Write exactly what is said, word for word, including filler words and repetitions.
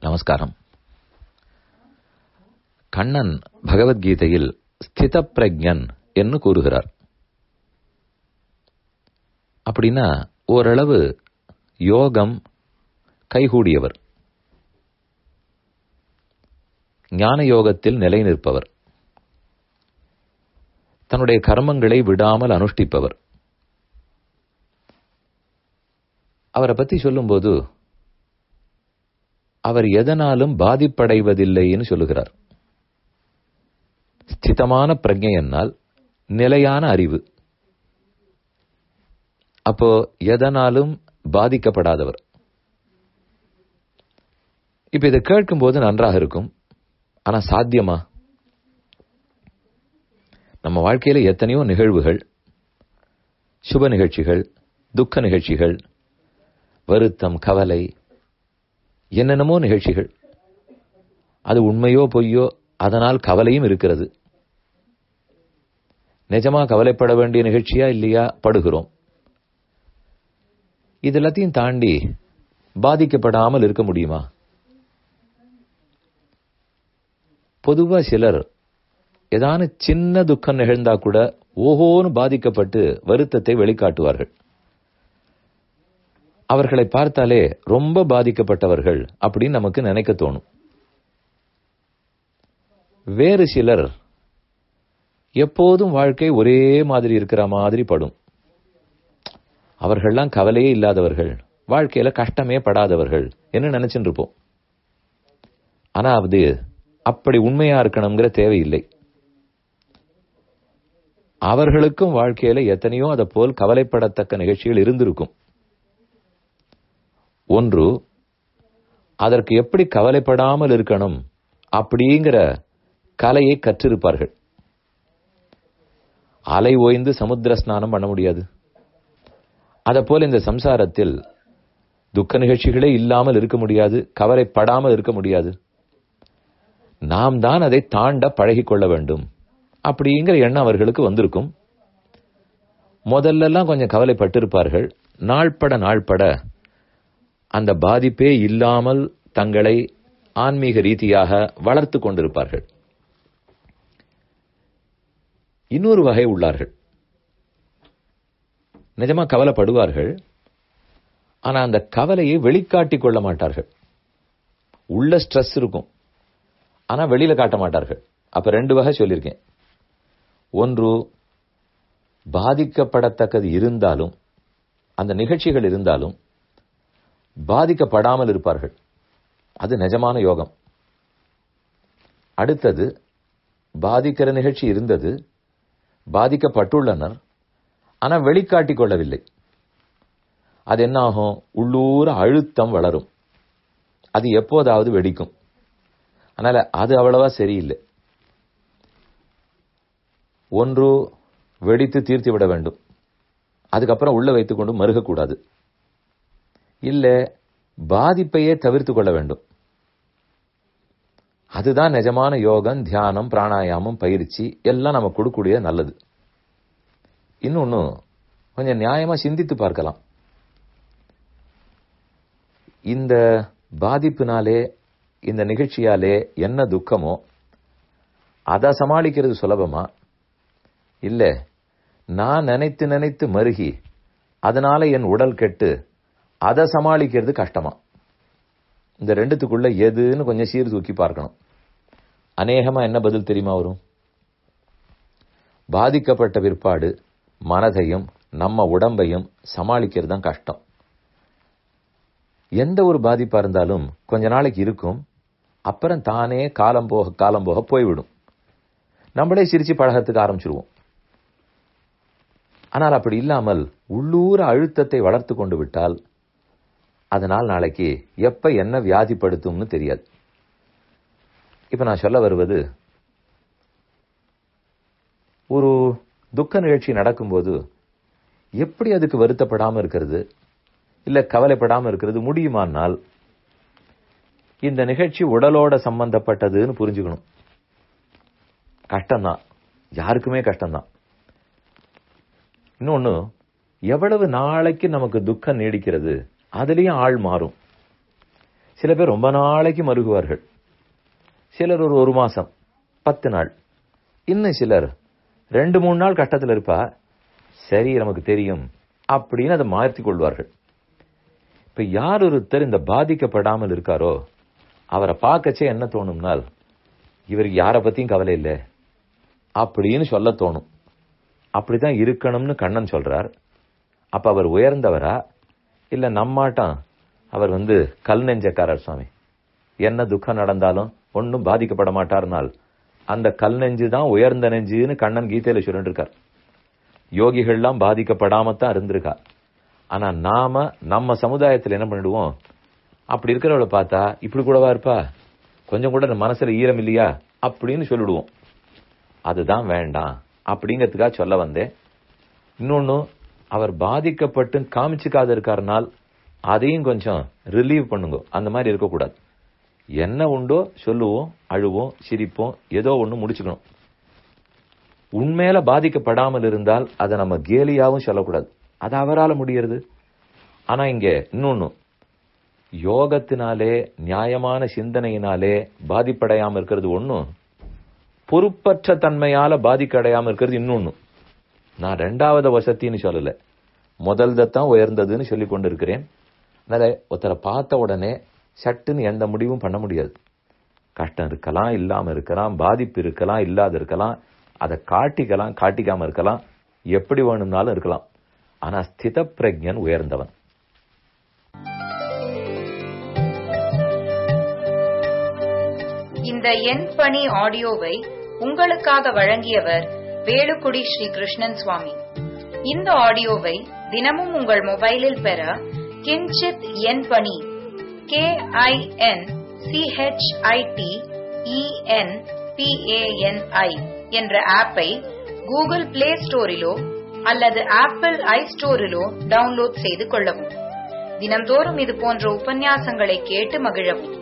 நமஸ்காரம். கண்ணன் பகவத்கீதையில் ஸ்தித பிரஜன் என்று கூறுகிறார். அப்படின்னா ஓரளவு யோகம் கைகூடியவர், ஞான யோகத்தில் நிலை நிற்பவர், தன்னுடைய கர்மங்களை விடாமல் அனுஷ்டிப்பவர். அவரை பற்றி சொல்லும்போது அவர் எதனாலும் பாதிப்படைவதில்லைன்னு சொல்லுகிறார். ஸ்திதமான பிரஜை என்னால் நிலையான அறிவு. அப்போ எதனாலும் பாதிக்கப்படாதவர். இப்ப இதை கேட்கும்போது நன்றாக இருக்கும். ஆனா சாத்தியமா? நம்ம வாழ்க்கையில எத்தனையோ நிகழ்வுகள், சுப நிகழ்ச்சிகள், துக்க நிகழ்ச்சிகள், வருத்தம், கவலை, என்னென்னமோ நிகழ்ச்சிகள். அது உண்மையோ பொய்யோ, அதனால் கவலையும் இருக்கிறது. நிஜமா கவலைப்பட வேண்டிய நிகழ்ச்சியா இல்லையா படுகிறோம். இது எல்லாத்தையும் தாண்டி பாதிக்கப்படாமல் இருக்க முடியுமா? பொதுவா சிலர் ஏதான சின்ன துக்கம் நிகழ்ந்தா கூட ஓஹோன்னு பாதிக்கப்பட்டு வருத்தத்தை வெளிக்காட்டுவார்கள். அவர்களை பார்த்தாலே ரொம்ப பாதிக்கப்பட்டவர்கள் அப்படின்னு நமக்கு நினைக்க தோணும். வேறு சிலர் எப்போதும் வாழ்க்கை ஒரே மாதிரி இருக்கிற மாதிரி படும். அவர்கள்லாம் கவலையே இல்லாதவர்கள், வாழ்க்கையில கஷ்டமே படாதவர்கள் என்ன நினைச்சுட்டு இருப்போம். ஆனா அது அப்படி உண்மையா இருக்கணுங்கிற தேவையில்லை. அவர்களுக்கும் வாழ்க்கையில எத்தனையோ அதை போல் கவலைப்படத்தக்க நிகழ்ச்சிகள் இருந்திருக்கும். ஒன்று, அதற்கு எப்படி கவலைப்படாமல் இருக்கணும் அப்படிங்கிற கலையை கற்றிருப்பார்கள். அலை ஓய்ந்து சமுத்திர ஸ்நானம் பண்ண முடியாது. அதை போல இந்த சம்சாரத்தில் துக்க நிகழ்ச்சிகளே இல்லாமல் இருக்க முடியாது, கவலைப்படாமல் இருக்க முடியாது. நாம் தான் அதை தாண்ட பழகி கொள்ள வேண்டும் அப்படிங்கிற எண்ணம் அவர்களுக்கு வந்திருக்கும். முதல்லலாம் கொஞ்சம் கவலைப்பட்டிருப்பார்கள். நாள்பட நாள்பட அந்த பாதிப்பே இல்லாமல் தங்களை ஆன்மீக ரீதியாக வளர்த்து கொண்டிருப்பார்கள். இன்னொரு வகை உள்ளார்கள். நிஜமா கவலைப்படுவார்கள். ஆனா அந்த கவலையை வெளிக்காட்டிக் கொள்ள மாட்டார்கள். உள்ள ஸ்ட்ரெஸ் இருக்கும், ஆனா வெளியில காட்ட மாட்டார்கள். அப்ப ரெண்டு வகை சொல்லியிருக்கேன். ஒன்று, பாதிக்கப்படத்தக்கது இருந்தாலும், அந்த நிகழ்ச்சிகள் இருந்தாலும் பாதிக்கப்படாமல் இருப்பார்கள். அது நிஜமான யோகம். அடுத்தது, பாதிக்கிற நிகழ்ச்சி இருந்தது, பாதிக்கப்பட்டுள்ளனர், ஆனா வெளிக்காட்டிக் கொள்ளவில்லை. அது என்ன ஆகும்? உள்ளூர அழுத்தம் வளரும். அது எப்போதாவது வெடிக்கும். அதனால அது அவ்வளவா சரியில்லை. ஒன்று, வெடித்து தீர்த்து விட வேண்டும், அதுக்கப்புறம் உள்ள வைத்துக் கொண்டு மருகக்கூடாது. இல்ல, பாதிப்பையே தவிர்த்து கொள்ள வேண்டும். அதுதான் நிஜமான யோகம், தியானம், பிராணாயாமம், பயிற்சி எல்லாம் நம்ம கொடுக்கக்கூடிய நல்லது. இன்னொன்னு, கொஞ்சம் நியாயமா சிந்தித்து பார்க்கலாம். இந்த பாதிப்பினாலே, இந்த நிகழ்ச்சியாலே என்ன துக்கமோ அதை சமாளிக்கிறது சுலபமா? இல்ல, நான் நினைத்து நினைத்து மருகி அதனால என் உடல் கெட்டு அதை சமாளிக்கிறது கஷ்டமா? இந்த ரெண்டுத்துக்குள்ள எதுன்னு கொஞ்சம் சீர்தூக்கி பார்க்கணும். அநேகமா என்ன பதில் தெரியுமா வரும்? பாதிக்கப்பட்ட பிற்பாடு மனதையும் நம்ம உடம்பையும் சமாளிக்கிறது தான் கஷ்டம். எந்த ஒரு பாதிப்பா இருந்தாலும் கொஞ்ச நாளைக்கு இருக்கும், அப்புறம் தானே காலம் போக காலம் போக போய்விடும். நம்மளே சிரிச்சு பழகத்துக்கு ஆரம்பிச்சிருவோம். ஆனால் அப்படி இல்லாமல் உள்ளூர அழுத்தத்தை வளர்த்து கொண்டு விட்டால் அதனால் நாளைக்கு எப்ப என்ன வியாதிப்படுத்தும்னு தெரியாது. இப்ப நான் சொல்ல வருவது, ஒரு துக்க நிகழ்ச்சி நடக்கும்போது எப்படி அதுக்கு வருத்தப்படாம இருக்கிறது, இல்ல கவலைப்படாம இருக்கிறது முடியுமானால், இந்த நிகழ்ச்சி உடலோட சம்பந்தப்பட்டதுன்னு புரிஞ்சுக்கணும். கஷ்டம்தான், யாருக்குமே கஷ்டம்தான். இன்னொன்னு, எவ்வளவு நாளைக்கு நமக்கு துக்கம் நீடிக்கிறது அதுலயும் ஆள் மாறும். சில பேர் ரொம்ப நாளைக்கு மருகுவார்கள், சிலர் ஒரு ஒரு மாசம் பத்து நாள், இன்னும் சிலர் ரெண்டு மூணு நாள் கஷ்டத்தில் இருப்பா. சரி நமக்கு தெரியும் அப்படின்னு அதை மாற்றிக் கொள்வார்கள். இப்ப யார் ஒருத்தர் இந்த பாதிக்கப்படாமல் இருக்காரோ அவரை பார்க்கச்சே என்ன தோணும்னால் இவருக்கு யாரை பத்தியும் கவலை இல்லை அப்படின்னு சொல்ல தோணும். அப்படிதான் இருக்கணும்னு கண்ணன் சொல்றார். அப்ப அவர் உயர்ந்தவரா இல்ல நம்மாட்டம் அவர் வந்து கல் நெஞ்சக்காரர் சுவாமி, என்ன துக்கம் நடந்தாலும் ஒன்னும் பாதிக்கப்பட மாட்டார்னால் அந்த கல் நெஞ்சு தான் உயர்ந்த நெஞ்சுன்னு கண்ணன் கீதையில சொல்லிட்டு இருக்கார். யோகிகள்லாம் பாதிக்கப்படாமத்தான் இருந்திருக்கா. ஆனா நாம நம்ம சமுதாயத்தில் என்ன பண்ணிடுவோம், அப்படி இருக்கிறவளை பார்த்தா இப்படி கூடவா இருப்பா, கொஞ்சம் கூட மனசுல ஈரம் இல்லையா அப்படின்னு சொல்லிடுவோம். அதுதான் வேண்டாம் அப்படிங்கிறதுக்காக சொல்ல வந்தேன். இன்னொன்னு, அவர் பாதிக்கப்பட்டு காமிச்சுக்காத இருக்காருனால் அதையும் கொஞ்சம் ரிலீவ் பண்ணுங்க. அந்த மாதிரி இருக்கக்கூடாது. என்ன உண்டோ சொல்லுவோம், அழுவோம், சிரிப்போம், ஏதோ ஒண்ணு முடிச்சுக்கணும். உண்மையில பாதிக்கப்படாமல் இருந்தால் அதை நம்ம கேலியாவும் சொல்லக்கூடாது. அது அவரால் முடியறது. ஆனா இங்க இன்னொன்னு, யோகத்தினாலே நியாயமான சிந்தனையினாலே பாதிப்படையாம இருக்கிறது ஒண்ணும், பொறுப்பற்ற தன்மையால பாதிக்கடையாம இருக்கிறது இன்னொன்னு. நான் ரெண்டாவது வசத்தின்னு சொல்லல, முதல்தான் உயர்ந்ததுன்னு சொல்லி கொண்டு இருக்கிறேன். அதனால ஒருத்தரை பார்த்த உடனே சட்டுன்னு எந்த முடிவும் பண்ண முடியாது. கஷ்டம் இருக்கலாம், இல்லாம இருக்கலாம், பாதிப்பு இருக்கலாம், இல்லாத இருக்கலாம், அதை காட்டிக்கலாம், காட்டிக்காம இருக்கலாம், எப்படி வேணும்னாலும் இருக்கலாம். ஆனா ஸ்தித பிரஜ்ஞன் உயர்ந்தவன். இந்த என் பணி ஆடியோவை உங்களுக்காக வழங்கியவர் வேலுக்குடி ஸ்ரீ கிருஷ்ணன் சுவாமி. இந்த ஆடியோவை தினமும் உங்கள் மொபைலில் பெற கிஞ்சித் என் பணி கே ஐ என் சிஹெச்ஐடி இஎன் பிஏஎன்ஐ என்ற ஆப்பை கூகுள் பிளே ஸ்டோரிலோ அல்லது ஆப்பிள் ஐ ஸ்டோரிலோ டவுன்லோட் செய்து கொள்ளவும். தினம்தோறும் இது போன்ற உபன்யாசங்களை கேட்டு மகிழவும்.